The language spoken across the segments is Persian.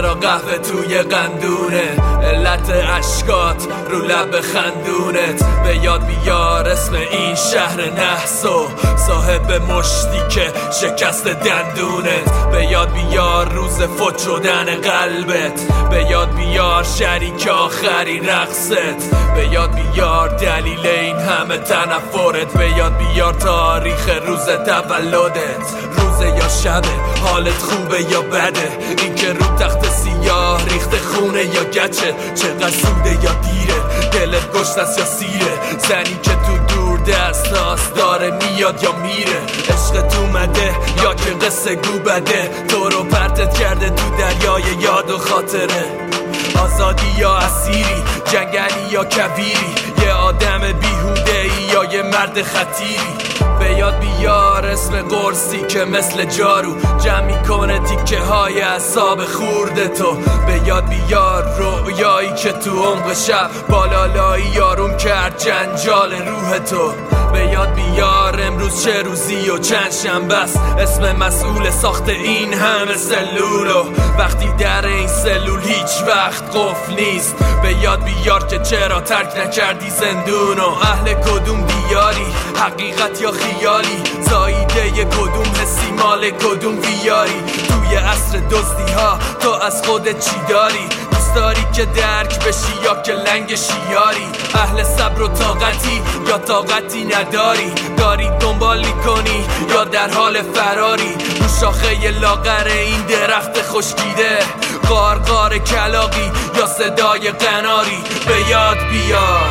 چرا قهوه توی قندونه، علت اشکات رو لب خندونت. به یاد بیار اسم این شهر نحسو، صاحب مشتی که شکست دندونت. به یاد بیار روز فوت شدن قلبت، به یاد بیار شریک آخری رقصت. به یاد بیار دلیل این همه تنفرت، به یاد بیار تاریخ روز تولدت. روزه یا شبه، حالت خوبه یا بده، این که رو تخت سیاه ریخت خونه یا گچه. چقدر سوده یا دیره، دلت گشت است یا سیره، زنی که تو دور دست داره میاد یا میره. عشقت اومده یا که قصه گو بده، تو رو پرتت کرده تو دریای یاد و خاطره. آزادی یا اسیری، جنگلی یا کویری، یه آدم بیهوده ای یا یه مرد خطیری. به یاد بیار اسم قرصی که مثل جارو جمع میکنه تیکه های اعصاب خورده تو. به یاد بیار رویایی که تو عمق شب بالالایی آروم کرد جنجال روح تو. به یاد بیار امروز چه روزی و چند شنبه است، اسم مسئول ساخت این همه سلولو، وقتی در این سلول هیچ وقت قفل نیست. به یاد بیار که چرا ترک نکردی زندونو، اهل کدوم دیاری، حقیقت یا خیالی، زاییده کدوم حسی مال کدوم ویاری. توی عصر دزدی ها تو از خودت چی داری؟ دوست داری که درک بشی یا که لنگ شیاری؟ اهل صبر و طاقتی یا طاقتی نداری؟ داری دنبال کنی یا در حال فراری؟ رو شاخه لاغر این درخت خشکیده، قارقار کلاغی یا صدای قناری؟ به یاد بیار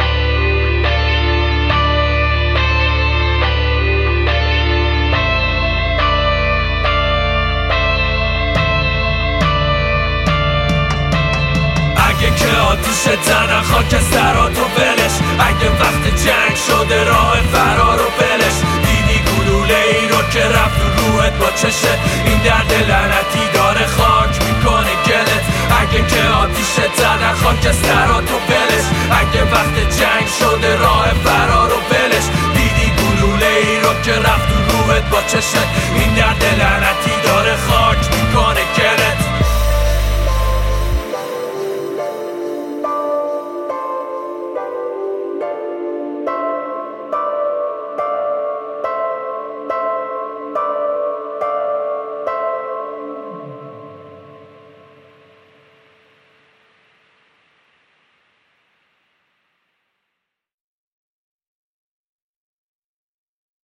اگه که آتیش تن خاکسترات و ولش، اگه وقت جنگ شده راه فرار و ولش. دیدی گلوله ای رو که رفت روحت با چشه، این درد لعنتی داره خاک میکنه گلت. اگه که آتیش تن خاکسترات و ولش، اگه وقت جنگ شده راه فرار و ولش. دیدی گلوله ای رو که رفت روحت با چشه، این درد لعنتی داره خاک